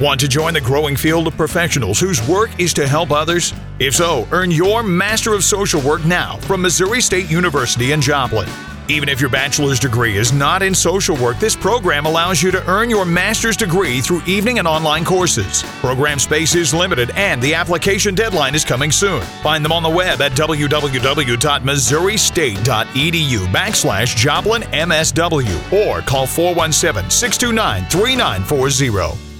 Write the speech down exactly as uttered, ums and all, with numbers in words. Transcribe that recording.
Want to join the growing field of professionals whose work is to help others? If so, earn your Master of Social Work now from Missouri State University in Joplin. Even if your bachelor's degree is not in social work, this program allows you to earn your master's degree through evening and online courses. Program space is limited and the application deadline is coming soon. Find them on the web at w w w dot missouri state dot e d u backslash Joplin M S W or call four one seven, six two nine, three nine four zero.